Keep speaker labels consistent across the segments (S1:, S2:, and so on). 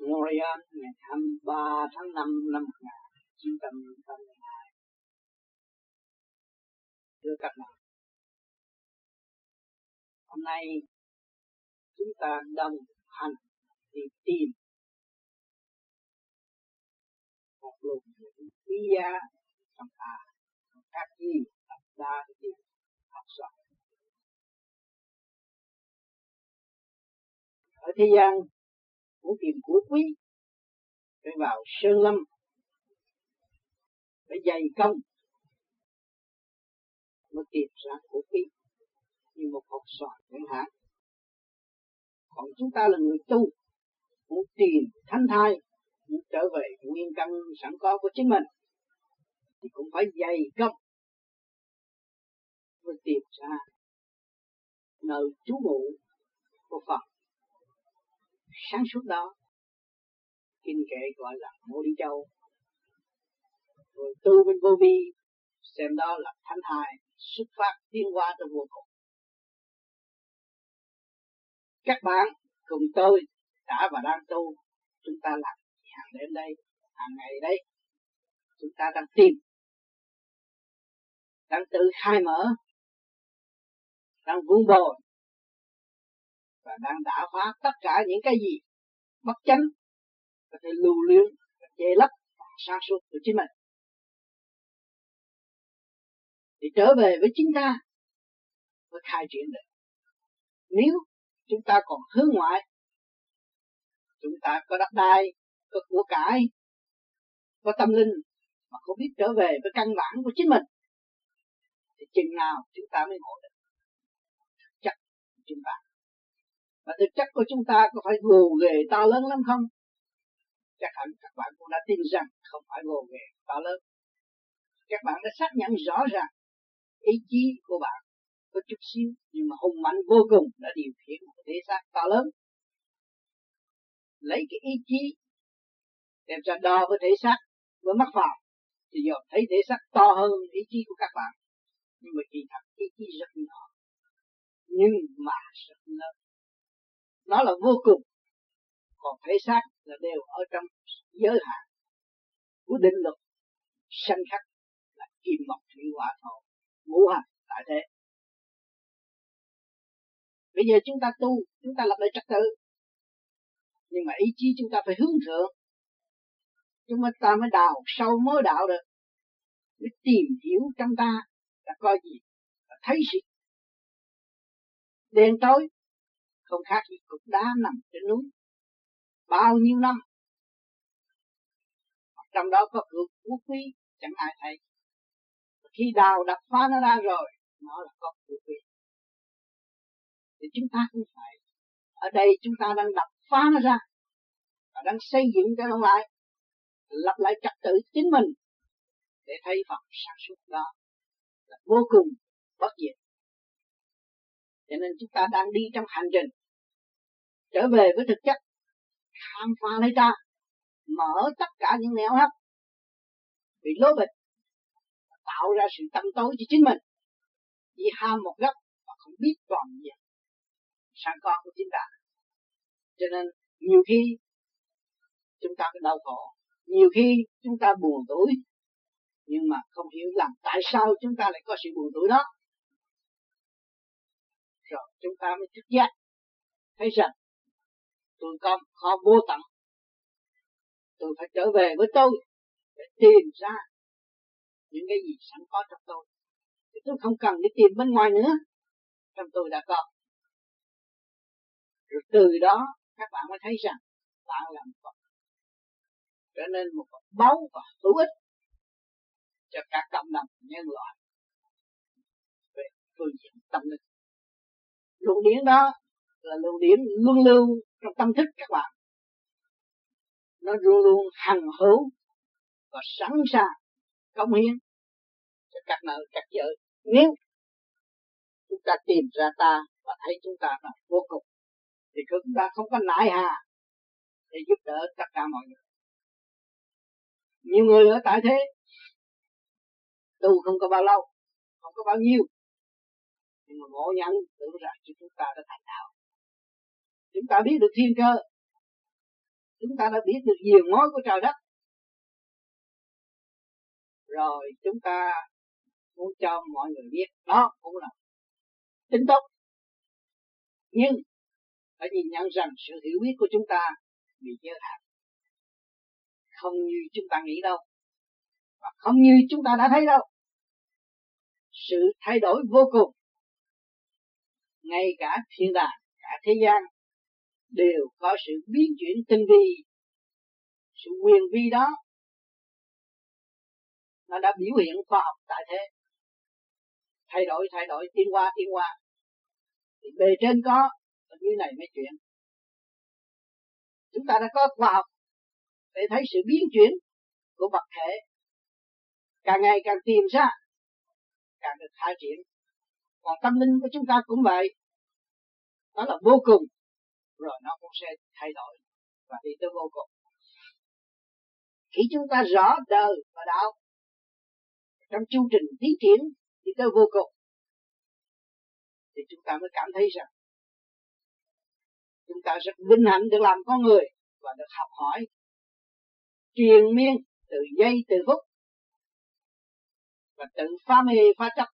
S1: Montreal ngày 23 tháng 5 năm 1982. Thưa các bạn, hôm nay chúng ta đồng hành đi tìm một luồng quý giá trong ta, các gì tập đa để tìm học soạn. Ở thế gian muốn tìm của quý phải vào sơn lâm, phải dày công mới tìm ra của quý như một hộp xoàn chẳng hạn. Còn chúng ta là người tu, muốn tìm thánh thai, muốn trở về nguyên căn sẵn có của chính mình thì cũng phải dày công mới tìm ra nơi trú ngụ của Phật. Sáng suốt đó kinh kệ gọi là Mô Đi Châu, rồi tu bên vô vi xem đó là thánh thai xuất phát tiến hóa trong vô cùng. Các bạn cùng tôi đã và đang tu, chúng ta làm hàng đêm đây, hàng ngày đây, chúng ta đang tìm, đang tự khai mở, đang vun bồi và đang đả phá tất cả những cái gì bất chánh có thể lưu luyến và che lấp sáng suốt của chính mình. Thì trở về với chính ta mới khai triển được. Nếu chúng ta còn hướng ngoại, chúng ta có đất đai, có của cải, có tâm linh mà không biết trở về với căn bản của chính mình thì chừng nào chúng ta mới ngộ được thực chất của chúng ta. Và thực chất của chúng ta có phải gồ ghề to lớn lắm không? Chắc hẳn các bạn cũng đã tin rằng không phải gồ ghề to lớn. Các bạn đã xác nhận rõ ràng ý chí của bạn có chút xíu nhưng mà hùng mạnh vô cùng đã điều khiển một thể xác to lớn. Lấy cái ý chí đem ra đo với thể xác với mắt vào thì giờ thấy thể xác to hơn ý chí của các bạn, nhưng mà kỳ thật ý chí rất nhỏ nhưng mà rất lớn. Nó là vô cùng, còn thể xác là đều ở trong giới hạn của định luật sanh khắc là kim mộc thủy hỏa thổ ngũ hành tại thế. Bây giờ chúng ta tu, chúng ta lập lại trật tự, nhưng mà ý chí chúng ta phải hướng thượng. Chúng ta mới đào sâu mớ đạo được, mới tìm hiểu trong ta là coi gì, là thấy sự đen tối không khác gì cục đá nằm trên núi bao nhiêu năm, trong đó có cược quốc quý chẳng ai thấy. Khi đào đập phá nó ra rồi nó là có quốc quý. Thì chúng ta cũng phải ở đây chúng ta đang đập phá nó ra và đang xây dựng cho nó lại, lập lại trật tự chính mình để thấy Phật sáng suốt đó là vô cùng bất diệt. Cho nên chúng ta đang đi trong hành trình trở về với thực chất, khám phá lấy ta, mở tất cả những nẻo hấp bị lố bịch, tạo ra sự tâm tối cho chính mình, chỉ ham một góc và không biết còn gì sang con của chính ta. Cho nên nhiều khi chúng ta đau khổ, nhiều khi chúng ta buồn tủi, nhưng mà không hiểu làm tại sao chúng ta lại có sự buồn tủi đó. Rồi chúng ta mới thức giác, thấy rằng tôi có khó vô tận, tôi phải trở về với tôi để tìm ra những cái gì sẵn có trong tôi. Thì tôi không cần đi tìm bên ngoài nữa, trong tôi đã có. Rồi từ đó các bạn mới thấy rằng bạn là một Phật, trở nên một Phật báu và hữu ích cho cả cộng đồng nhân loại về phương diện tâm linh. Luồng điển đó là luồng điển luân lưu trong tâm thức các bạn, nó luôn luôn hằng hữu và sẵn sàng cống hiến cho các nơi các giới. Nếu chúng ta tìm ra ta và thấy chúng ta là vô cùng thì chúng ta không có nại hà để giúp đỡ tất cả mọi người. Nhiều người ở tại thế tu không có bao lâu, không có bao nhiêu, nhưng mà ngộ nhận tưởng rằng chúng ta đã thành đạo. Chúng ta biết được thiên cơ, chúng ta đã biết được diều mối của trời đất, rồi chúng ta muốn cho mọi người biết đó cũng là tính tốt, nhưng phải nhìn nhận rằng sự hiểu biết của chúng ta bị giới hạn, không như chúng ta nghĩ đâu, và không như chúng ta đã thấy đâu. Sự thay đổi vô cùng, ngay cả thiên đàng, cả thế gian đều có sự biến chuyển tinh vi. Sự quyền vi đó nó đã biểu hiện khoa học tại thế, thay đổi, tiến qua. Thì bề trên có, ở dưới này mới chuyển. Chúng ta đã có khoa học để thấy sự biến chuyển của vật thể, càng ngày càng tìm ra, càng được phát triển. Còn tâm linh của chúng ta cũng vậy, nó là vô cùng, rồi nó cũng sẽ thay đổi và đi tới vô cùng. Khi chúng ta rõ đời và đạo trong chu trình tiến triển đi tới vô cùng, thì chúng ta mới cảm thấy rằng chúng ta rất vinh hạnh được làm con người và được học hỏi triền miên từ giây từ phút, và tự phá mê phá chấp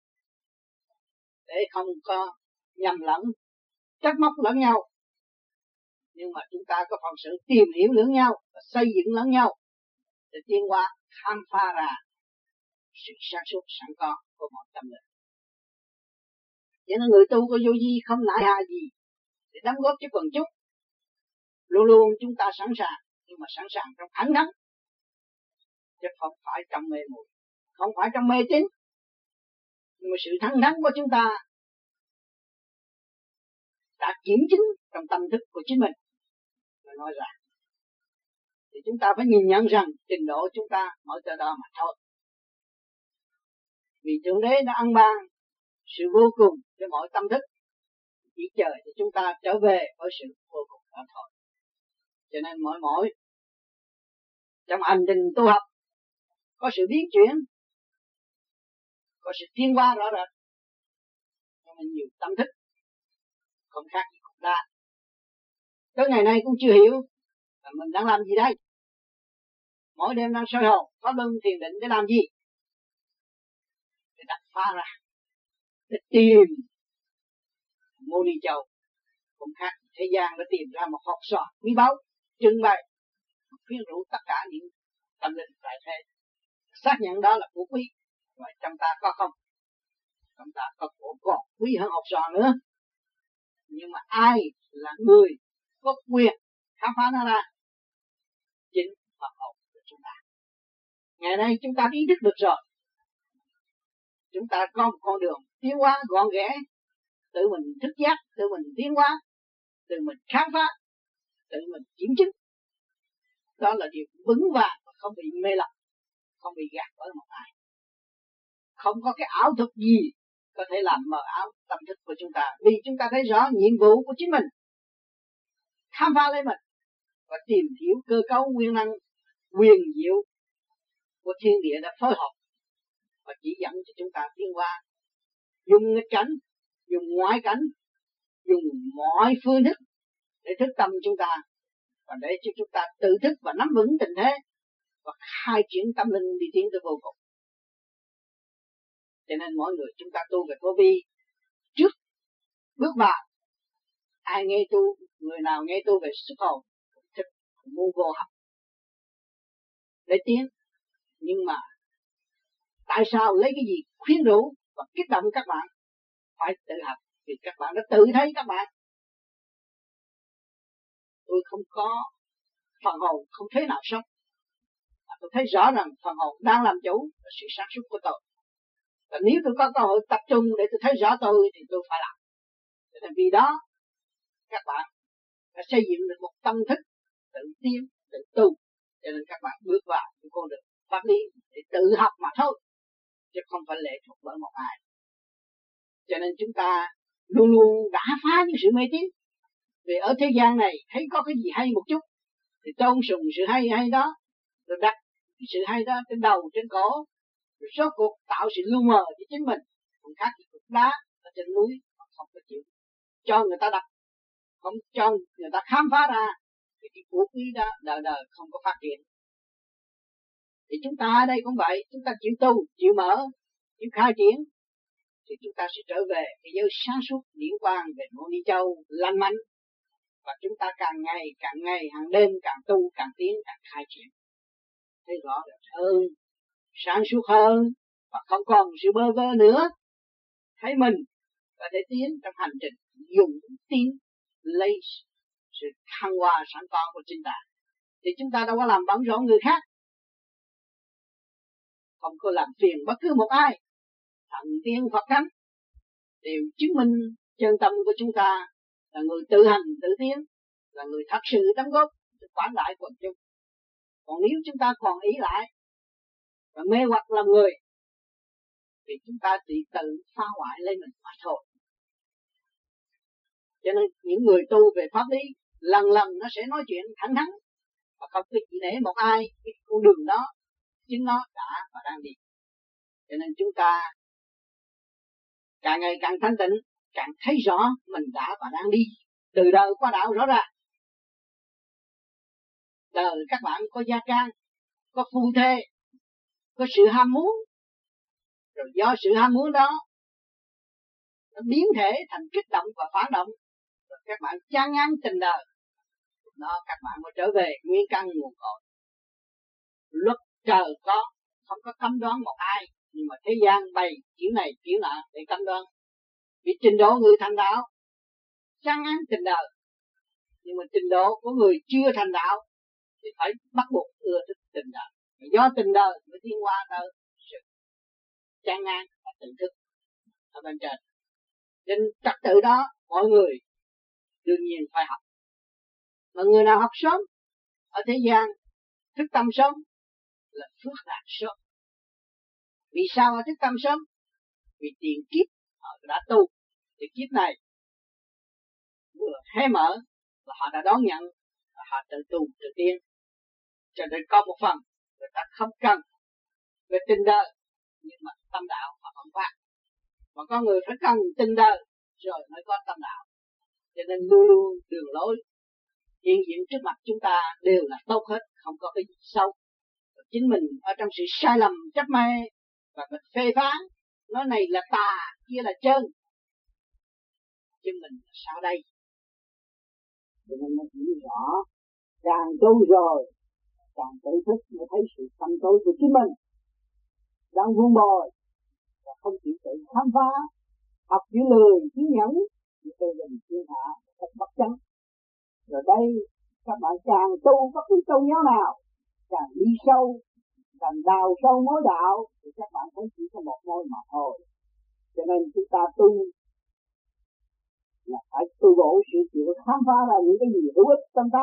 S1: để không có nhầm lẫn trách móc lẫn nhau, nhưng mà chúng ta có phần sự tìm hiểu lẫn nhau và xây dựng lẫn nhau để tiến hóa, khám phá ra sự sáng suốt sẵn có của mọi tâm linh. Cho nên người tu có vô vi không nại hà gì để đóng góp cho quần chúng, luôn luôn chúng ta sẵn sàng, nhưng mà sẵn sàng trong thẳng thắn, chứ không phải trong mê muội, không phải trong mê tín, nhưng mà sự thẳng thắn của chúng ta đã kiểm chứng trong tâm thức của chính mình. Tôi nói rằng thì chúng ta phải nhìn nhận rằng trình độ chúng ta ở tới đó mà thôi, vì Thượng Đế đã ăn ban sự vô cùng cho mọi tâm thức, chỉ chờ thì chúng ta trở về với sự vô cùng đó thôi. Cho nên mỗi trong hành trình tu học có sự biến chuyển, có sự tiến hóa rõ rệt, cho nên nhiều tâm thức không khác gì cũng đa. Tới ngày nay cũng chưa hiểu là mình đang làm gì đây. Mỗi đêm đang soi hồn pháp luân thiền định để làm gì? Để đặt phá ra, để tìm Mô Ni Châu. Cũng khác thế gian đã tìm ra một hộp sọ quý báu trưng bày, khuyến rũ tất cả những tâm linh tại thế, xác nhận đó là của quý. Vậy trong ta có không? Trong ta có của còn quý hơn hộp sọ nữa. Nhưng mà ai là người có quyền khám phá nó ra? Chính Phật hồn của chúng ta. Ngày nay chúng ta ý thức được rồi, chúng ta có một con đường tiến hóa gọn ghẽ, tự mình thức giác, tự mình tiến hóa, tự mình khám phá, tự mình kiểm chứng. Đó là điều vững vàng và không bị mê lầm, không bị gạt bởi một ai. Không có cái ảo thuật gì có thể làm mờ ảo tâm thức của chúng ta, vì chúng ta thấy rõ nhiệm vụ của chính mình, khám phá lấy mình và tìm hiểu cơ cấu nguyên năng quyền diệu của thiên địa đã phối hợp và chỉ dẫn cho chúng ta tiến hóa, dùng nghịch cảnh, dùng ngoại cảnh, dùng mọi phương thức để thức tâm chúng ta và để cho chúng ta tự thức và nắm vững tình thế và khai triển tâm linh đi tiến tới vô cùng. Cho nên mỗi người chúng ta tu về vô vi, trước bước vào, ai nghe tu, người nào nghe tu về sức hồn thích mua vô học để tiến. Nhưng mà tại sao lấy cái gì khuyến rũ và kích động các bạn phải tự học? Vì các bạn đã tự thấy các bạn. Tôi không có phần hồn không thế nào sống, tôi thấy rõ rằng phần hồn đang làm chủ là sự sáng suốt của tôi. Và nếu tôi có cơ hội tập trung để tôi thấy rõ tôi thì tôi phải làm. Cho nên vì đó các bạn đã xây dựng được một tâm thức tự tiến, tự tu. Cho nên các bạn bước vào những con đường pháp lý để tự học mà thôi, chứ không phải lệ thuộc bởi một ai. Cho nên chúng ta luôn luôn đã phá những sự mê tín. Vì ở thế gian này thấy có cái gì hay một chút thì tôn sùng sự hay đó, rồi đặt cái sự hay đó trên đầu trên cổ, rồi số cuộc tạo sự lu mờ cho chính mình. Không khác gì cục đá ở trên núi mà không có chịu cho người ta đặt, không cho người ta khám phá ra thì cái của quý đó đời đời không có phát triển. Thì chúng ta ở đây cũng vậy, chúng ta chịu tu, chịu mở, chịu khai triển, thì chúng ta sẽ trở về cái giới sáng suốt điển quang về Môn Ni Châu lành mạnh, và chúng ta càng ngày hàng đêm càng tu càng tiến càng khai triển, thấy rõ hơn, sáng suốt hơn, và không còn sự bơ vơ nữa, thấy mình và để tiến trong hành trình dùng tin lấy sự thăng hoa sẵn có của chính ta. Thì chúng ta đâu có làm bận rộn người khác, không có làm phiền bất cứ một ai. Thần tiên Phật thánh đều chứng minh chân tâm của chúng ta là người tự hành tự tiến, là người thật sự đóng góp quảng đại quần chúng. Còn nếu chúng ta còn ý lại và mê hoặc lòng người thì chúng ta chỉ tự phá hoại lấy mình mà thôi. Cho nên những người tu về pháp lý lần nó sẽ nói chuyện thẳng thắn và không có chỉ để một ai cái con đường đó chính nó đã và đang đi. Cho nên chúng ta càng ngày càng thanh tịnh, càng thấy rõ mình đã và đang đi từ đời qua đạo rõ ràng. Đời các bạn có gia can, có phu thê, có sự ham muốn, rồi do sự ham muốn đó nó biến thể thành kích động và phản động, rồi các bạn chán ngán tình đời, đó các bạn mới trở về nguyên căn nguồn cội. Luật trời có, không có cấm đoán một ai, nhưng mà thế gian bày kiểu này kiểu nọ để cấm đoán. Vì trình độ người thành đạo chán ngán tình đời, nhưng mà trình độ của người chưa thành đạo thì phải bắt buộc ưa thích tình đời. Do tình đời mới tiến qua tới sự chán ngán và tự thức ở bên trên. Nên trật tự đó mọi người đương nhiên phải học. Mà người nào học sớm ở thế gian, thức tâm sớm là phước đạt sớm. Vì sao mà thức tâm sớm? Vì tiền kiếp họ đã tu, thì kiếp này vừa hé mở và họ đã đón nhận và họ tự tu tự tiến. Cho nên có một phần người ta không cần về tình đời, nhưng mà tâm đạo họ không phát. Mà có người phải cần tình đời rồi mới có tâm đạo. Cho nên luôn luôn đường lối hiện diện trước mặt chúng ta đều là tốt hết, không có cái gì xấu. Chính mình ở trong sự sai lầm chấp mê và mình phê phán, nói này là tà, kia là chân, chứ mình là sao đây? Cho nên nó hiểu rõ, càng tu rồi càng tự thức mới thấy sự tâm tối của chính mình đang vuông bồi và không chịu tự khám phá, học chữ lười chữ nhẫn thì tôi dành thiên hạ thật bất chánh. Rồi đây các bạn càng tu bất cứ tôn giáo nào, càng đi sâu, càng đào sâu mối đạo thì các bạn thấy chỉ có một mối mà thôi. Cho nên chúng ta tu là phải tu bổ sự chịu khám phá ra những cái gì hữu ích trong ta.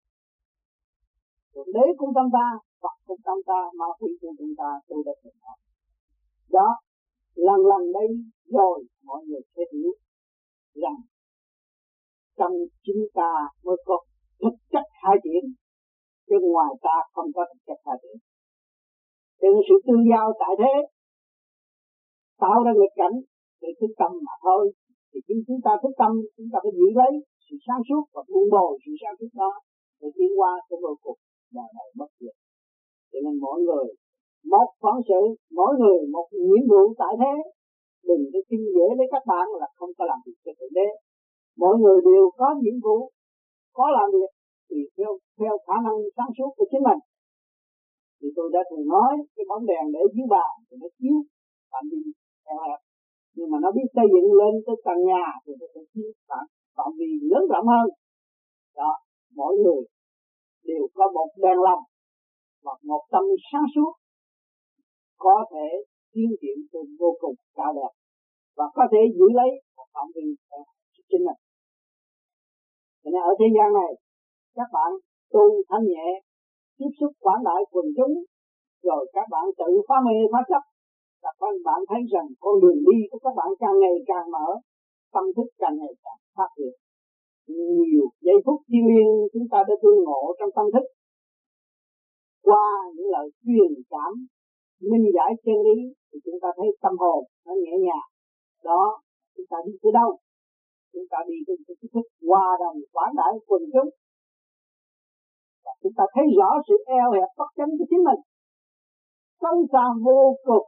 S1: Rồi đế cũng trong ta, Phật cũng trong ta, ma quỷ cũng trong ta, tu được được đó. Đó, lần đây rồi mọi người sẽ hiểu rằng trong chúng ta mới có thực chất khai triển, chứ ngoài ta không có thực chất khai triển. Từ sự tương giao tại thế tạo ra nghịch cảnh để thức tâm mà thôi. Thì khi chúng ta thức tâm, chúng ta phải giữ lấy sự sáng suốt và buông bồi sự sáng suốt đó để tiến qua cái vô cùng đời này bất diệt. Cho nên mỗi người một phận sự, mỗi người một nhiệm vụ tại thế. Đừng có xin dễ với các bạn là không có làm việc cho Thượng Đế. Mỗi người đều có nhiệm vụ, có làm việc thì theo khả năng sáng suốt của chính mình. Thì tôi đã từng nói cái bóng đèn để dưới bàn thì nó chiếu phạm vi eo hẹp, nhưng mà nó biết xây dựng lên tới tầng nhà thì nó sẽ chiếu phạm vi lớn rộng hơn. Đó, mỗi người đều có một đèn lòng và một tâm sáng suốt có thể tiến triển từ vô cùng cao đẹp và có thể giữ lấy một phạm vi chính mình. Cho nên ở thế gian này các bạn tu thanh nhẹ, tiếp xúc quảng đại quần chúng, rồi các bạn tự phá mê phá chấp, và các bạn thấy rằng con đường đi của các bạn càng ngày càng mở, tâm thức càng ngày càng phát triển. Nhiều giây phút thiêng liêng chúng ta đã tương ngộ trong tâm thức qua những lời truyền cảm minh giải chân lý thì chúng ta thấy tâm hồn nó nhẹ nhàng. Đó, chúng ta đi tới đâu? Chúng ta đi tới cái thức hòa đồng quảng đại quần chúng chúng ta thấy rõ sự eo hẹp bất chánh của chính mình, sâu xa vô cùng,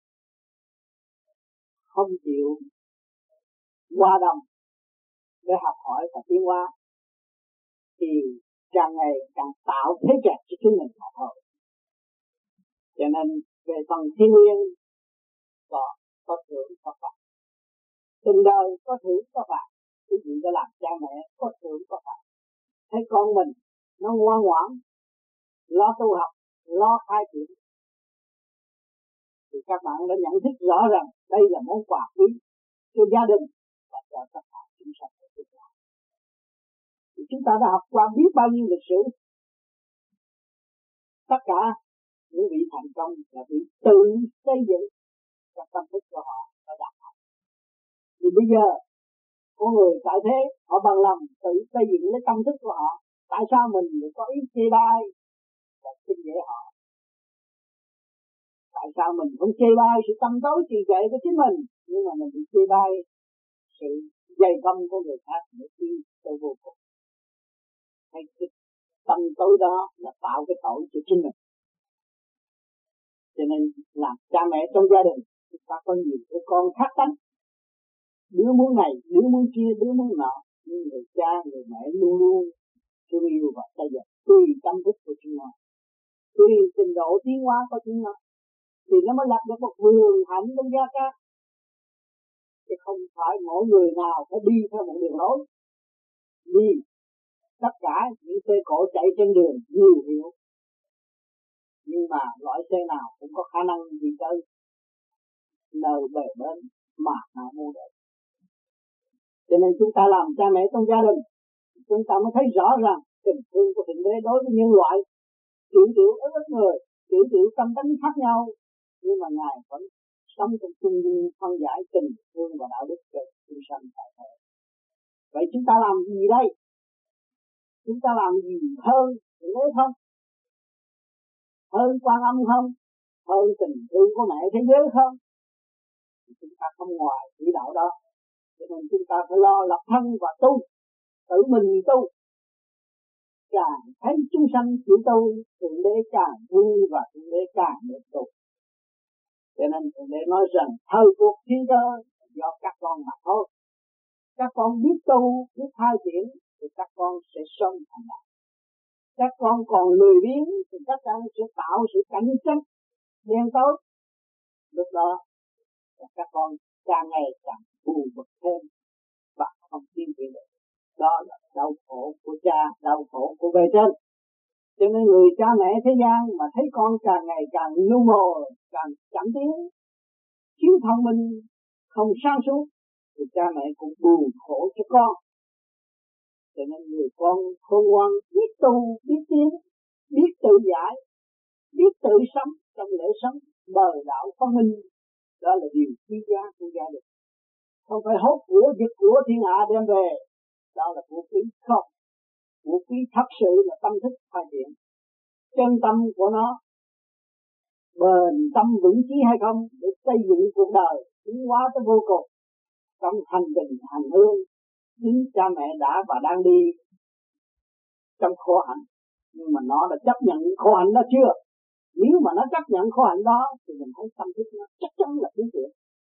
S1: không chịu hòa đồng để học hỏi và tiến hóa, thì càng ngày càng tạo thế kẹt cho chính mình mà thôi. Cho nên về phần thiên liêng có thưởng có phạt, từng đời có thưởng có phạt. Quý vị đã làm cha mẹ có thưởng có phạt. Thấy con mình nó ngoan ngoãn, lo tu học, lo khai triển, thì các bạn đã nhận thức rõ rằng đây là món quà quý cho gia đình và cho tất cả chúng sanh của chúng ta. Thì chúng ta đã học qua biết bao nhiêu lịch sử. Tất cả những vị thành công là vị tự xây dựng các tâm thức của họ và đạt thành. Thì bây giờ con người tại thế họ bằng lòng tự xây dựng lấy tâm thức của họ. Tại sao mình lại có ý chê bai và khinh dễ họ? Tại sao mình không chê bai sự tâm tối trì trệ của chính mình, nhưng mà mình bị chê bai sự dày công của người khác để đi tới vô cùng? Hay cái tâm tối đó là tạo cái tội cho chính mình. Cho nên làm cha mẹ trong gia đình chúng ta có nhiều đứa con khác tánh, đứa muốn này, đứa muốn kia, đứa muốn nọ, nhưng người cha người mẹ luôn luôn thương yêu và xây dựng tùy tâm thức của chúng nó, tùy trình độ tiến hóa của chúng nó, thì nó mới lập được một vườn hạnh trong gia cát. Chứ không phải mỗi người nào phải đi theo một đường lối. Vì tất cả những xe cộ chạy trên đường nhiều hiệu, nhưng mà loại xe nào cũng có khả năng đi tới nơi bề bên mà họ mua được. Cho nên chúng ta làm cha mẹ trong gia đình, chúng ta mới thấy rõ ràng tình thương của Thượng Đế đối với nhân loại triệu ít người, triệu tâm tánh khác nhau, nhưng mà Ngài vẫn sống trong trung dung phân giải tình thương và đạo đức cho chúng sanh tại thế. Vậy chúng ta làm gì đây? Chúng ta làm gì hơn Thượng Đế không? Hơn Quan Âm không? Hơn tình thương của mẹ thế giới không? Chúng ta không ngoài chỉ đạo đó. Cho nên chúng ta phải lo lập thân và tu, tự mình tu. Càng thấy chúng sanh chịu tu, Thượng Đế càng vui và Thượng Đế càng được tu. Cho nên Thượng Đế nói rằng thời cuộc thiên cơ do các con mà thôi. Các con biết tu, biết khai triển thì các con sẽ sớm thành đạt. Các con còn lười biếng thì các con sẽ tạo sự cạnh tranh đen tối. Lúc đó các con càng ngày càng buồn bực thêm và không tiến triển được. Đó là đau khổ của cha, đau khổ của bề trên. Cho nên người cha mẹ thế gian mà thấy con càng ngày càng ngu mồ, càng chậm tiến, thiếu thông minh, không sáng suốt, thì cha mẹ cũng buồn khổ cho con. Cho nên người con khôn ngoan biết tu, biết tiến, biết tự giải, biết tự sống trong lễ sống đời đạo phân minh. Đó là điều quý giá của gia đình. Không phải hốt của giật của thiên hạ đem về. Đó là của quý không. Của quý thật sự là tâm thức phát triển. Chân tâm của nó bền tâm vững chí hay không để xây dựng cuộc đời tiến hóa tới vô cùng. Trong hành trình hành hương, chính cha mẹ đã và đang đi trong khổ hạnh, nhưng mà nó đã chấp nhận khổ hạnh đó chưa? Nếu mà nó chấp nhận khổ hạnh đó thì mình thấy tâm thức nó chắc chắn là tiến triển.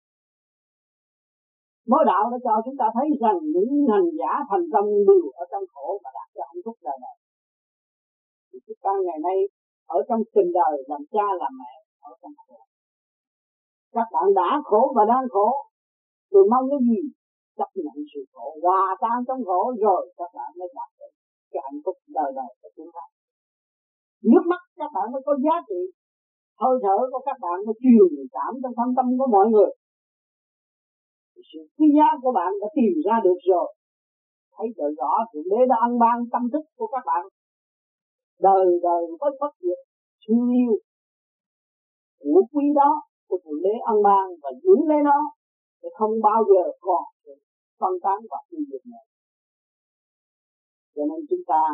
S1: Mối đạo đã cho chúng ta thấy rằng những hành giả thành công đều ở trong khổ và đạt được hạnh phúc đời đời. Thì chúng ta ngày nay ở trong tình đời làm cha làm mẹ ở trong khổ. Các bạn đã khổ và đang khổ, rồi mong cái gì? Chấp nhận sự khổ, hòa tan trong khổ rồi các bạn mới đạt được cái hạnh phúc đời đời của chúng ta. Nước mắt các bạn mới có giá trị, hơi thở của các bạn mới truyền cảm trong thâm tâm của mọi người. Sự quý giá của bạn đã tìm ra được rồi, thấy được rõ Thượng Đế đã ăn ban tâm thức của các bạn đời đời với bất diệt thương yêu của quý đó của Thượng Đế ăn ban và giữ lấy nó để không bao giờ còn phân tán và tiêu diệt nữa. Cho nên chúng ta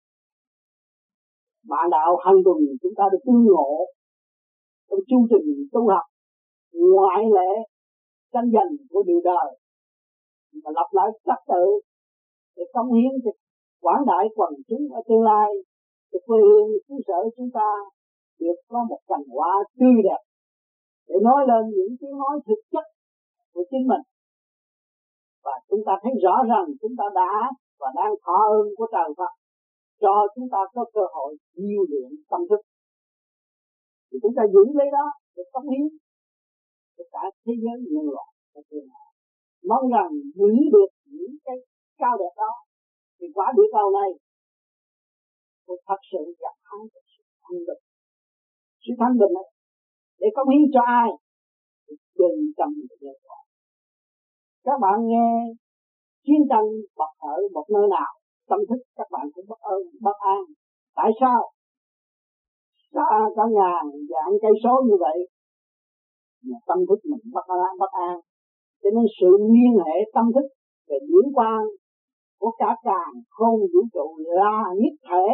S1: bạn đạo hành tuần chúng ta được tương ngộ trong chương trình tu học ngoại lệ tranh giành của điều đời mà lập lại trật tự để cống hiến cho quảng đại quần chúng ở tương lai cái quê hương xứ sở chúng ta được có một cành hoa tươi đẹp để nói lên những tiếng nói thực chất của chính mình. Và chúng ta thấy rõ rằng chúng ta đã và đang thọ ơn của trời Phật cho chúng ta có cơ hội điêu luyện tâm thức. Thì chúng ta giữ lấy đó để cống hiến cho cả thế giới nhân loại. Mong rằng giữ được những cái cao đẹp đó thì quả địa cầu này tôi thật sự gặp hai sự thanh bình. Sự thanh bình này để cống hiến cho ai thì đừng cầm được. Các bạn nghe chiến tranh bật ở một nơi nào, tâm thức các bạn cũng bất an. Tại sao? Xa cả ngàn vạn cây số như vậy mà tâm thức mình bất an. Cho nên sự liên hệ tâm thức về điển quang của cả càn khôn vũ trụ là nhất thể.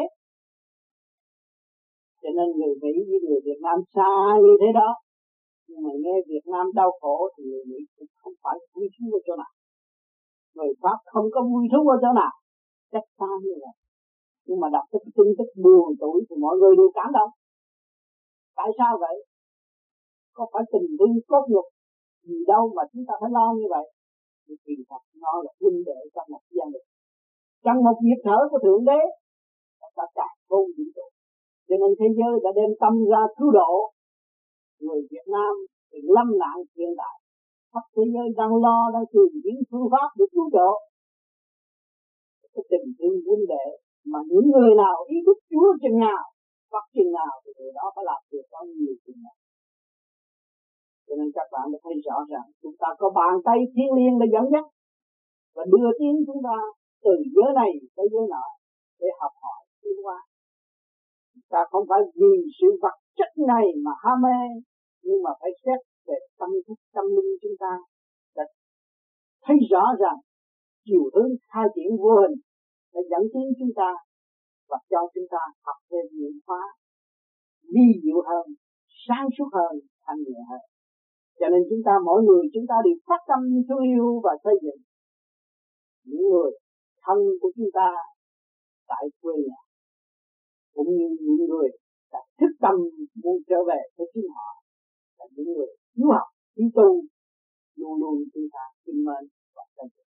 S1: Cho nên người Mỹ với người Việt Nam xa như thế đó, nhưng mà nghe Việt Nam đau khổ thì người Mỹ cũng không phải vui thú ở chỗ nào, người Pháp không có vui thú ở chỗ nào, chắc xa như vậy. Nhưng mà đọc cái tin tức buồn tủi thì mọi người đều cảm động. Tại sao vậy? Có phải tình thương cốt nhục gì đâu mà chúng ta phải lo như vậy? Thì kỳ thật nó là huynh đệ trong một gia đình, trong một nhịp thở của Thượng Đế ta càng khôn vũ trụ. Cho nên thế giới đã đem tâm ra cứu độ người Việt Nam thì lâm nạn hiện đại. Khắp thế giới đang lo, đang tìm kiếm phương pháp để cứu độ. Cái tình thương huynh đệ mà những người nào ý thức Chúa chừng nào, Phật chừng nào thì người đó phải làm việc bao nhiêu chừng nào. Cho nên các bạn đã thấy rõ ràng chúng ta có bàn tay thiên liêng để dẫn dắt và đưa tiến chúng ta từ giới này tới giới nọ để học hỏi tiến hóa. Ta không phải vì sự vật chất này mà ham mê, nhưng mà phải xét về tâm thức tâm linh chúng ta để thấy rõ rằng chiều hướng khai triển vô hình để dẫn tiến chúng ta và cho chúng ta học thêm những khóa vi diệu hơn, sáng suốt hơn, thanh nhẹ hơn. Cho nên chúng ta mỗi người chúng ta đều phát tâm thương yêu và xây dựng những người thân của chúng ta tại quê nhà, cũng như những người đã thức tâm muốn trở về với chính họ, là những người hiếu học, hiếu tu, luôn luôn chúng ta kính mến và xây dựng.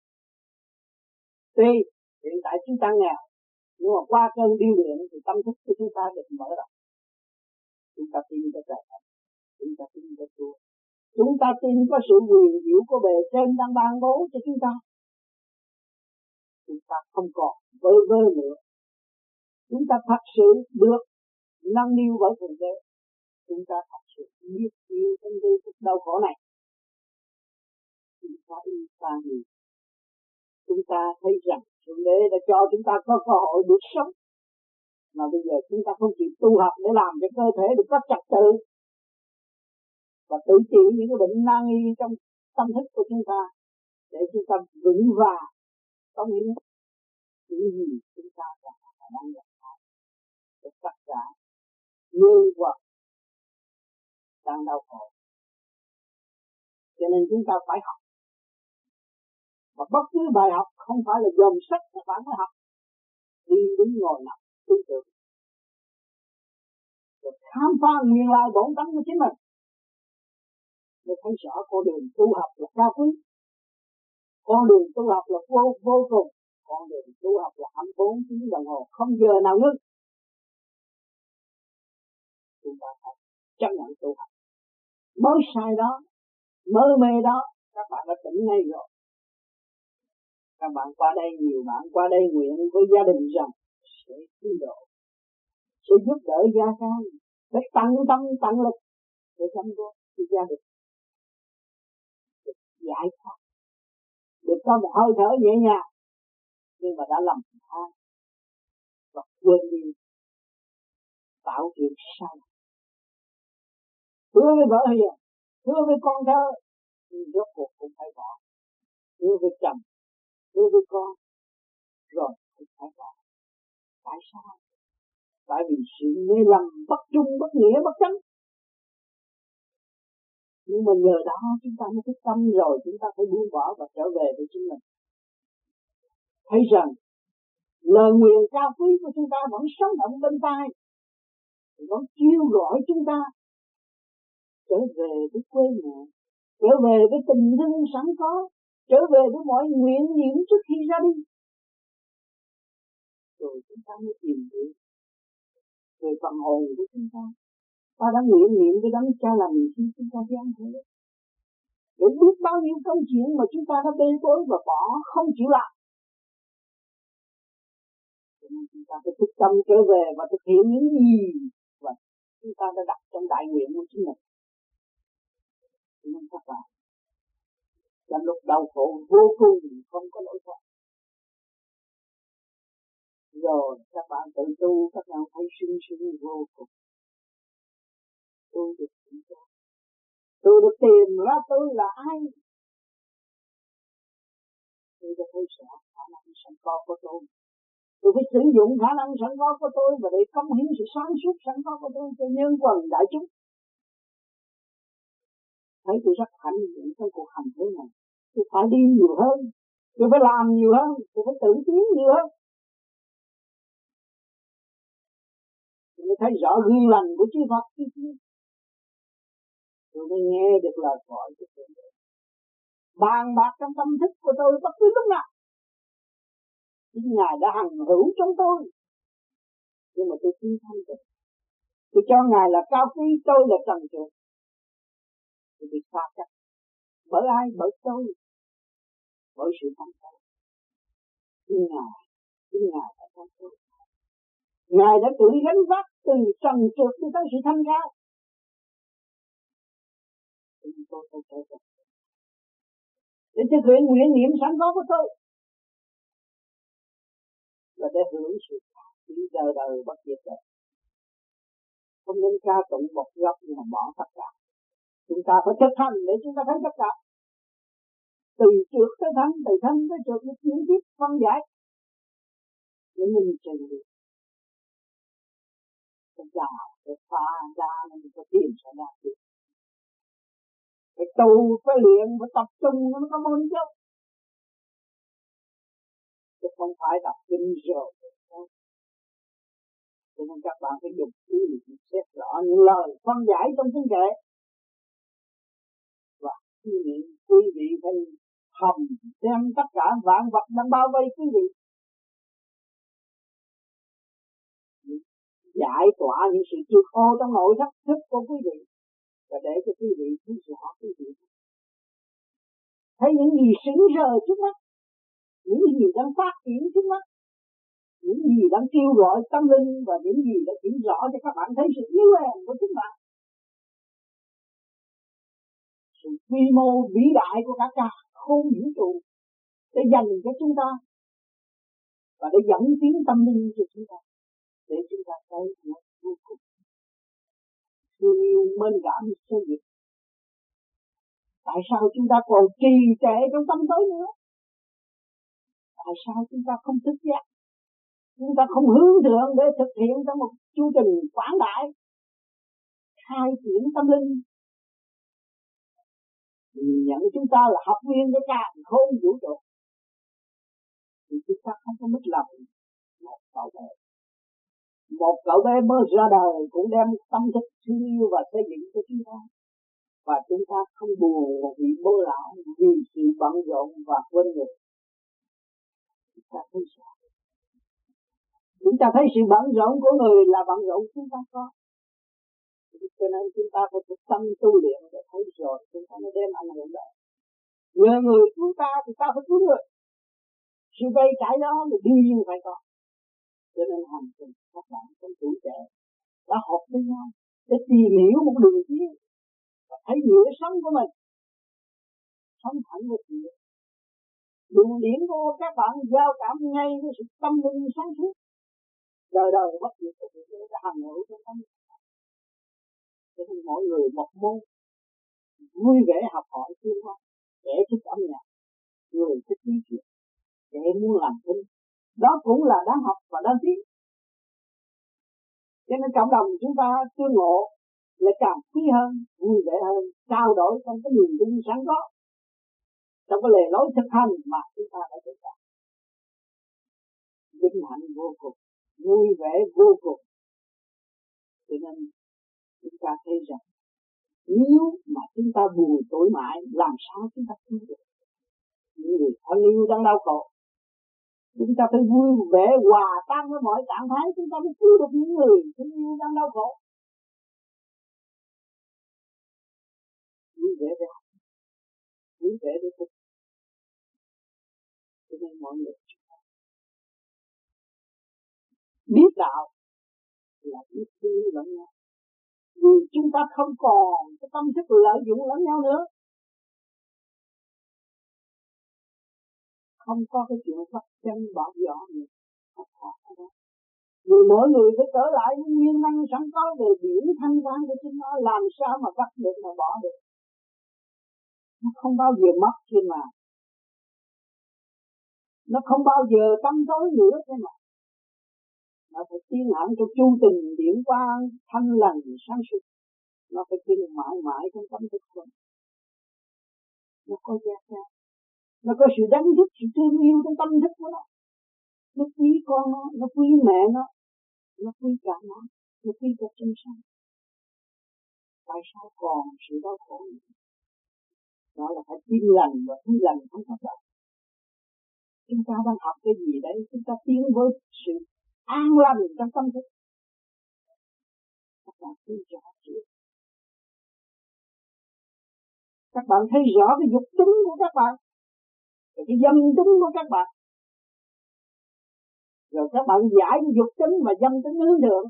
S1: Tuy hiện tại chúng ta nghèo, nhưng mà qua cơn điêu luyện thì tâm thức của chúng ta được mở rộng. Chúng ta tin có trời Phật, chúng ta tin có Chúa, chúng ta tin có sự quyền diệu của bề trên đang ban bố cho chúng ta. Chúng ta không còn vơ vơ nữa. Chúng ta thật sự được nâng niu bởi Thượng Đế. Chúng ta thật sự biết yêu trong giây phút đau khổ này. Chúng ta yêu xa nhiều. Chúng ta thấy rằng Thượng Đế đã cho chúng ta có cơ hội được sống. Mà bây giờ chúng ta không chịu tu học để làm cho cơ thể được có trật tự và tự trị những cái bệnh nan y trong tâm thức của chúng ta để chúng ta vững vàng trong những gì chúng ta đang gặp phải. Tất cả người vật đang đau khổ. Cho nên chúng ta phải học. Và bất cứ bài học không phải là dòm sách các bạn phải học. Đi đứng ngồi nằm tư tưởng. Rồi khám phá nguyên lai bổn tánh của chính mình. Để thấy rõ con đường tu học là cao quý. Con đường tu học là vô cùng. Con đường tu học là 24 tiếng đồng hồ, không giờ nào ngưng. Chúng ta phải chấp nhận tu học. Mới sai đó, mơ mê đó, các bạn đã tỉnh ngay rồi. Các bạn qua đây, nhiều bạn qua đây nguyện với gia đình rằng sẽ cứu độ, sẽ giúp đỡ gia can, để tăng tâm tăng lực để chăm lo cho gia đình, được giải thoát, được có một hơi thở nhẹ nhàng, nhưng mà đã lầm than và quên đi tạo chuyện sai. Hứa với vợ hiền, hứa với con thơ, nhưng rốt cuộc cũng phải bỏ. Hứa với chồng, hứa với con, rồi cũng phải bỏ. Tại sao? Tại vì sự mê lầm bất trung, bất nghĩa, bất chánh. Nhưng mà nhờ đó chúng ta mới thức tâm rồi, chúng ta phải buông bỏ và trở về với chính mình. Thấy rằng lời nguyện cao quý của chúng ta vẫn sống động bên tai, vẫn kêu gọi chúng ta trở về với quê nhà, trở về với tình thương sẵn có, trở về với mọi nguyện niệm trước khi ra đi. Rồi chúng ta mới tìm hiểu về phần hồn của chúng ta. Ta đã nguyện niệm cái đấng cha lành khi chúng ta gian thế. Để biết bao nhiêu công chuyện mà chúng ta đã bê bối và bỏ không chịu làm. Cho nên chúng ta phải thức tâm trở về và thực hiện những gì và chúng ta đã đặt trong đại nguyện của chính mình. Cho nên các bạn, là lúc đau khổ vô cùng không có lỗi thoát. Rồi các bạn tự tu, các bạn thấy sung sướng vô cùng. Tôi được tìm ra, tôi được tìm ra tôi là ai. Tôi đã thấy rõ khả năng sẵn có của tôi. Tôi phải sử dụng khả năng sẵn có của tôi và để cống hiến sự sáng suốt sẵn có của tôi cho nhân quần đại chúng. Thấy tôi rất hạnh phúc trong cuộc hành thế này. Tôi phải đi nhiều hơn, tôi phải làm nhiều hơn, tôi phải tự tiến nhiều hơn. Tôi thấy rõ gương lành của chư Phật chứ. Tôi mới nghe được lời gọi của tôi. Bàn bạc trong tâm thức của tôi bất cứ lúc nào. Chính Ngài đã hằng hữu trong tôi. Nhưng mà tôi chưa tham được. Tôi cho Ngài là cao quý, tôi là trần trượt. Tôi bị xa cách. Bởi ai? Bởi tôi. Bởi sự tham sân. Chính Ngài đã tham tôi. Ngài đã tự gánh vác từ trần trượt đi tới sự thanh cao. Tôi phải trở về để thực hiện nguyện niệm sẵn có của tôi, là để hưởng sự đi đời đời bất diệt đời. Không nên ca tụng một góc nhưng mà bỏ tất cả. Chúng ta phải thực hành để chúng ta thấy tất cả. Từ trượt tới thanh, từ thanh tới trượt, để chuyển tiếp phân giải để mình trình được cái già, cái pha ra nên có tiền sẽ đạt được. Phải tu, phải luyện, phải tập trung nó có môn chứ. Chứ không phải đọc kinh rồi. Cho nên các bạn phải dùng ý niệm xét rõ những lời phân giải trong kinh kệ. Và ý niệm quý vị phải thầm xem tất cả vạn vật đang bao vây quý vị. Giải tỏa những sự trượt ô trong nội thức của quý vị. Và để cho quý vị thấy rõ quý vị. Thấy những gì sững sờ trước mắt. Những gì đang phát triển trước mắt. Những gì đang kêu gọi tâm linh và những gì đã chỉ rõ cho các bạn thấy sự yếu hèn của chính bạn. Sự quy mô vĩ đại của cả không vũ trụ để dành cho chúng ta và để dẫn tiến tâm linh cho chúng ta, để chúng ta thấy nó vô cùng thương yêu mến cảm sâu dịch. Tại sao chúng ta còn trì trệ trong tâm tối nữa? Tại sao chúng ta không thức giác? Chúng ta không hướng thượng để thực hiện trong một chương trình quảng đại khai triển tâm linh. Nhìn nhận chúng ta là học viên của cả không vũ trụ thì chúng ta không có mất lòng một cậu bé mới ra đời cũng đem tâm thức thương yêu và xây dựng cho chúng ta, và chúng ta không buồn một vị bố lão vì sự bận rộn và quên người. Chúng ta thấy sự bận rộn của người là bận rộn chúng ta có, cho nên chúng ta phải thực tâm tu luyện để thấy rồi chúng ta mới đem ảnh hưởng đó. Nhờ người cứu ta thì ta phải cứu người. Sự vay cãi đó là đương nhiên phải có. Cho nên hành trình các bạn trong tuổi trẻ đã học với nhau để tìm hiểu một đường tiến và thấy nhựa sống của mình sống thẳng với thiện. Đường điển của các bạn giao cảm ngay với sự tâm linh sáng suốt, đời đời bất diệt của thiện đã hằng hữu trong tâm. Cho nên mỗi người một môn, vui vẻ học hỏi tiến hóa. Kẻ thích âm nhạc, người thích lý thuyết, kẻ muốn làm thinh, đó cũng là đáng học và đáng tiến. Cho nên cộng đồng chúng ta tương ngộ lại càng quý hơn, vui vẻ hơn, trao đổi trong cái niềm tin sẵn có, trong cái lề lối thực hành mà chúng ta đã thực hành. vinh hạnh vô cùng, vui vẻ vô cùng. Cho nên chúng ta thấy rằng nếu mà chúng ta buồn tối mãi, làm sao chúng ta cứu được những người thân yêu đang đau khổ? Chúng ta phải vui vẻ hòa tan với mọi trạng thái, chúng ta mới cứu được những người thân yêu đang đau khổ. Vui vẻ để học, vui vẻ để phục. Cho nên mọi người biết đạo là biết thương lẫn nhau, vì chúng ta không còn cái tâm thức lợi dụng lẫn nhau nữa, không có cái chuyện bắt chân bảo võ nữa. Vì mỗi người phải trở lại với nguyên năng sẵn có về điển thanh quan của chính nó, làm sao mà bắt được mà bỏ được. Nó không bao giờ mất khi mà, nó không bao giờ tâm tối nữa thế mà. Nó phải tiến hành cho chu trình điển quang thanh lành sáng suốt. Nó phải tiến mãi mãi trong tâm thức của nó có giác ra, nó có sự đánh thức, sự thương yêu trong tâm thức của nó. Nó quý con nó quý mẹ nó quý cả nó quý cả chúng sanh. Tại sao còn sự đau khổ này? Đó là phải tin lành và tin lành không có đâu. Chúng ta đang học cái gì đấy? Chúng ta tiến với sự an lành trong tâm thức. Các bạn thấy rõ chưa? Các bạn thấy rõ cái dục tính của các bạn, cái dâm tính của các bạn. Rồi các bạn giải cái dục tính và dâm tính hướng thượng.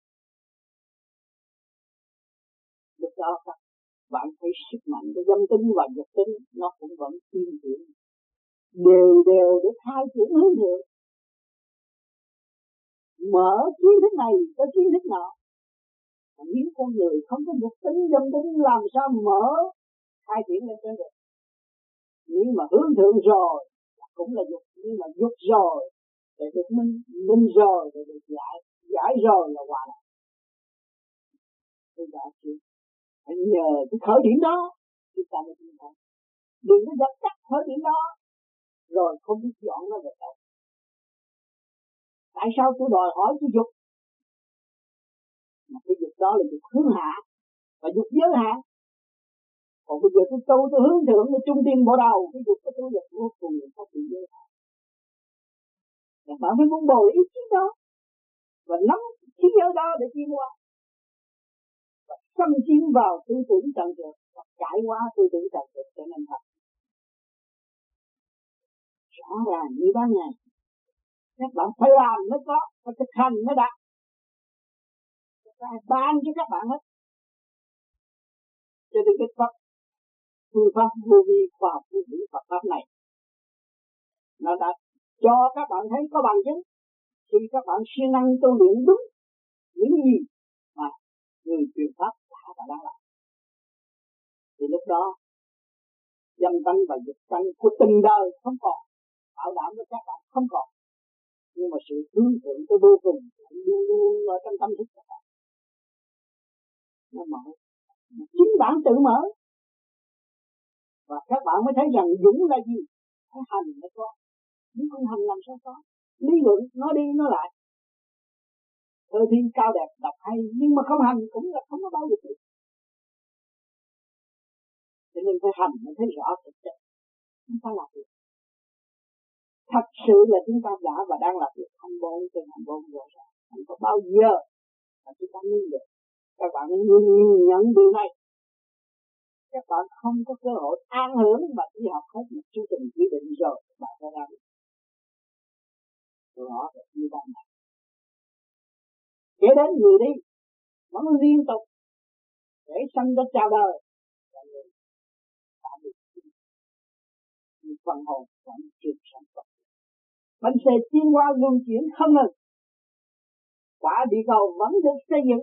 S1: Lúc đó các bạn thấy sức mạnh của dâm tính và dục tính nó cũng vẫn tiến triển đều để thay chuyển hướng thượng. Mở kiến thức này có kiến thức nọ. Nếu con người không có dục tính dâm tính làm sao mở khai triển lên trên được. Nếu mà hướng thượng rồi cũng là dục, nhưng mà dục rồi để được minh rồi để được giải rồi là hòa lại. Tôi đã chứ phải nhờ cái khởi điểm đó chúng ta mới tiến hành. Đừng có dập tắt khởi điểm đó rồi không biết dọn nó về đâu. Tại sao tôi đòi hỏi cái dục? Mà cái dục đó là dục hướng hạ và dục giới hạn. Còn bây giờ tôi hướng thượng, tôi trung tim bộ đầu, cái dục của tôi là vô cùng có sự giới hạn. Các bạn phải muốn bồi ý chí đó và nắm khí giới đó để tiến qua và xâm chiếm vào tư tưởng trần trượt và cải hóa tư tưởng trần trượt trở nên thật. Rõ ràng như ban ngày. Các bạn phải làm mới có, phải thực hành mới đạt. Phải ban cho các bạn hết. Cho nên cái pháp phương pháp vô vi khoa học vô vi Phật pháp này nó đã cho các bạn thấy có bằng chứng khi các bạn siêng năng tu luyện đúng những gì mà người truyền pháp đã và đang làm. Thì lúc đó dâm tánh và dục tánh của từng đời không còn, bảo đảm với các bạn không còn, nhưng mà sự hướng thượng tới vô cùng luôn luôn ở trong tâm thức các bạn. Nó mở, chính bạn tự mở và các bạn mới thấy rằng dũng là gì, phải hành mới có. Nếu không hành làm sao có? Lý luận nói đi nói lại, thơ thi cao đẹp đọc hay nhưng mà không hành cũng là không có bao giờ được. Cho nên phải hành mới thấy rõ thực chất chúng ta làm được. Thật sự là chúng ta đã và đang làm việc 24/24 rồi. Không có bao giờ mà chúng ta ngưng được. Các bạn nhìn nhận điều này, các bạn không có cơ hội an hưởng mà chỉ học hết một chương trình quy định rồi bạn sẽ ra được. Rõ được như vậy này. Kể đến người đi vẫn liên tục để sanh ra chào đời và người đã được phần hồn vẫn chưa sản xuất. Bánh xe tiến qua luân chuyển không ngừng, quả địa cầu vẫn được xây dựng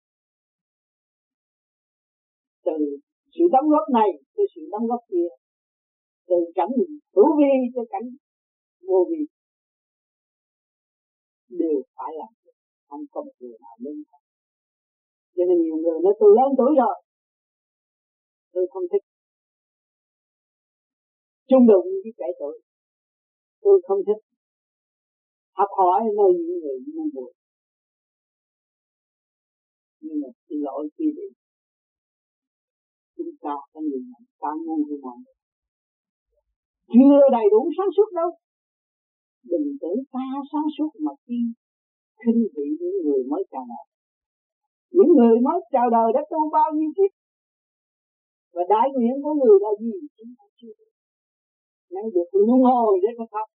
S1: từ sự đóng góp này tới sự đóng góp kia, từ cảnh hữu vi tới cảnh vô vi, đều phải làm được, không có một người nào lên. Cho nên nhiều người nói tôi lớn tuổi rồi, tôi không thích chung đụng với trẻ tuổi, tôi không thích học hỏi nơi những người ngu muội. Nhưng mà xin lỗi quý vị, chúng ta có nhiều người ta ngu hơn mọi người, chưa đầy đủ sáng suốt đâu. Đừng tưởng ta sáng suốt mà khi khinh thị những người mới chào đời. Những người mới chào đời đã tu bao nhiêu kiếp, và đại nguyện của người là gì chúng ta chưa biết. Nên được luân hồi để có học,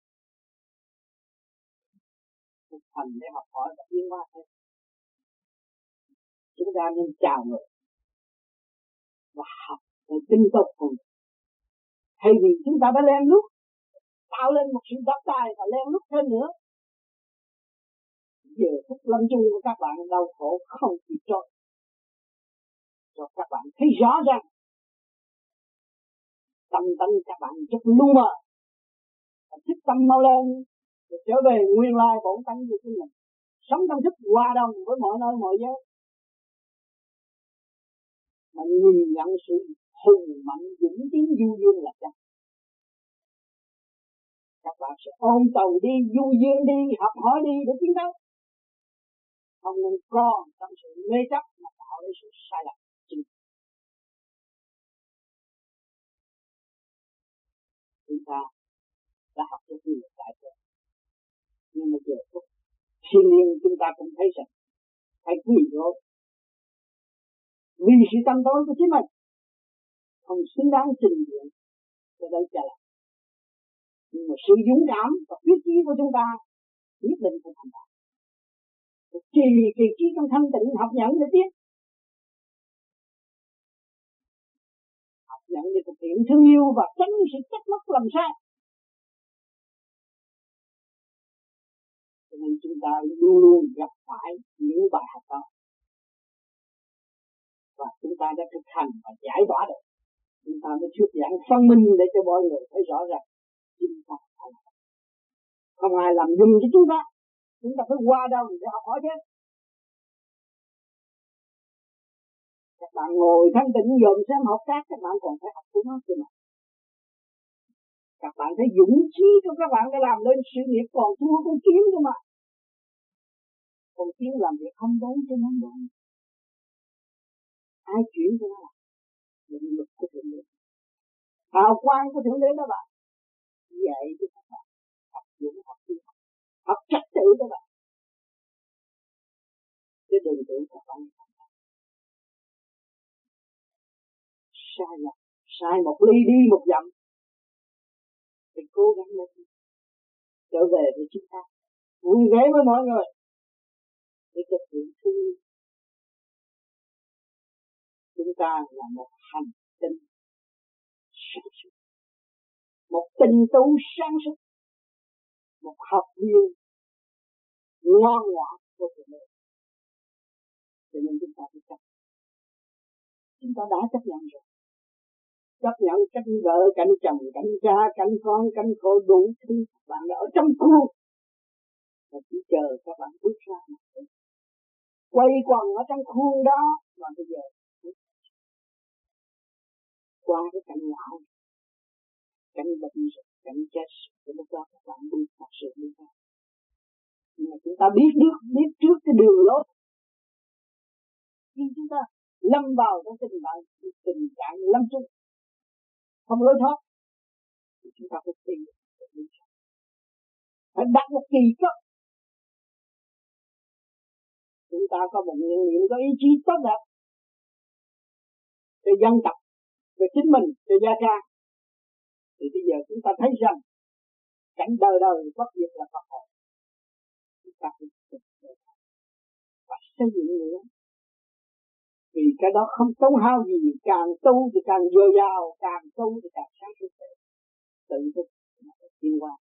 S1: thực hành để học hỏi và tiến hóa thêm. Chúng ta nên chào người và học để tinh tộc của mình. Thay vì chúng ta đã len lút tạo lên một sự đắc tài và len lút thêm nữa, giờ phút lâm chung của các bạn đau khổ không kịp trôi, cho các bạn thấy rõ ràng tâm tánh các bạn rất lu mờ, thức tâm mau lên để trở về nguyên lai bổn tánh của chính mình, sống trong thức hòa đồng với mọi nơi mọi giới, mà nhìn nhận sự hùng mạnh dũng tiến du dương là chắc. Các bạn sẽ ôm tàu đi, du dương đi, học hỏi đi để tiến tới. Không nên còn trong sự mê chấp mà tạo ra sự sai lầm. Chúng ta đã học rất nhiều tại thế, nhưng mà giờ phút thiên nhiên chúng ta cũng thấy rằng phải quỳ gối vì sự tâm tối của chính mình không xứng đáng trình diện cho đến trả lại. Nhưng mà sự dũng cảm và quyết chí của chúng ta nhất định phải thành đạt. Trì kỳ trí trong thanh tịnh học nhận để tiến, học nhận để thực hiện thương yêu và tránh sự trách móc làm sai. Cho nên chúng ta luôn luôn gặp phải những bài học đó, và chúng ta đã thực hành và giải tỏa được. Chúng ta mới thuyết giảng phân minh để cho mọi người thấy rõ ràng chúng ta không ai làm dùm cho chúng ta phải qua đâu để học hỏi chứ. Các bạn ngồi thanh tịnh dòm xem học khác, các bạn còn phải học của nó chứ mà. Các bạn thấy dũng chí của các bạn đã làm lên sự nghiệp còn thua con kiến chứ mà. Con kiến làm việc không đúng chứ không đúng. Ai chuyển cho nó làm? Định lực của Thượng Đế, hào quang của Thượng Đế đó bạn. Vậy chứ các bạn học dũng, học tiến, học trật tự đó bạn. Chứ đừng tưởng các bạn sai lầm, sai một ly đi một dặm, thì cố gắng lên trở về với chúng ta, vui vẻ với mọi người để thực hiện thương yêu. Chúng ta là một hành tinh sáng suốt, một tinh tú sáng suốt, một học viên ngoan ngoãn của Thượng Đế. Cho nên chúng ta phải chấp, chúng ta đã chấp nhận rồi, chấp nhận cánh vợ, cánh chồng, cánh cha, cánh con, cánh khổ đủ thứ. Bạn đã ở trong khuôn, và chỉ chờ các bạn bước ra quay quần ở trong khuôn đó. Và bây giờ qua cái cảnh lão, cảnh bệnh, cảnh chết, thì lúc đó các bạn bước thật sự bước ra. Nhưng mà chúng ta biết trước cái đường lối. Khi chúng ta lâm vào trong tình trạng lâm chung, không lối thoát, thì chúng ta phải tìm được, phải đặt một kỳ cấp. Chúng ta có một nguyện niệm, có ý chí tốt đẹp về dân tộc, về chính mình, về gia ca, thì bây giờ chúng ta thấy rằng cảnh đời đời bất diệt là Phật hội. Chúng ta phải và xây dựng nữa, vì cái đó không tốn hao gì. Càng tu thì càng dồi dào, càng tu thì càng sáng suốt, tự thức tiến hóa.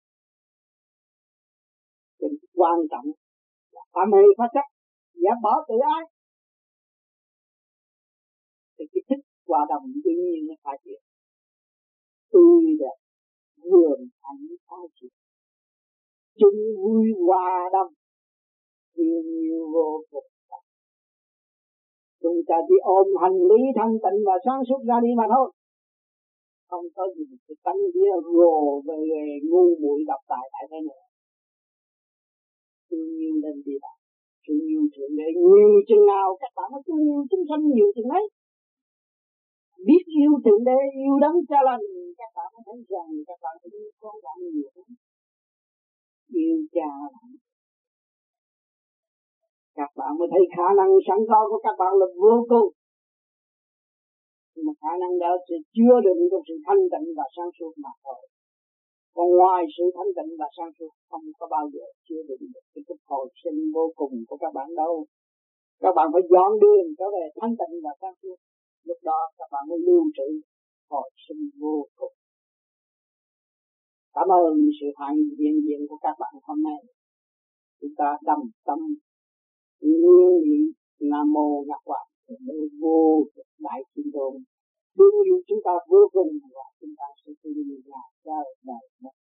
S1: Chuyện quan trọng là phá mê phá chấp, giảm bỏ tự ái, thì cái thích hòa đồng tự nhiên nó phải triển. Tươi đẹp vườn ảnh phải triển, chung vui hòa đồng, thương yêu vô cùng. Chúng ta chỉ ôm hành lý thanh tịnh và sáng suốt ra đi mà thôi, không có gì cái tánh kia rồ về ngu muội độc tài tại thế nữa. thương yêu lên đi bạn. Thương yêu thượng đế nhiều chừng nào các bạn mới thương yêu chúng sanh nhiều chừng ấy. Biết yêu thượng đế, yêu đấng cha lành, các bạn mới thấy rằng các bạn yêu con bạn nhiều hơn. Yêu cha bạn, các bạn mới thấy khả năng sẵn có của các bạn là vô cùng. Nhưng mà khả năng đó sẽ chứa đựng trong sự thanh tịnh và sáng suốt mà thôi. Còn ngoài sự thanh tịnh và sáng suốt không có bao giờ chứa đựng được cái hồi sinh vô cùng của các bạn đâu. Các bạn phải dọn đường trở về thanh tịnh và sáng suốt. Lúc đó các bạn mới lưu trữ hồi sinh vô cùng. Cảm ơn sự hiện diện của các bạn hôm nay. Chúng ta đầm tâm nguyên niệm Nam Mô Ngọc Hoàng để vô đại thiên tôn thương yêu chúng ta vô cùng và chúng ta sẽ thương yêu Ngài đời đời.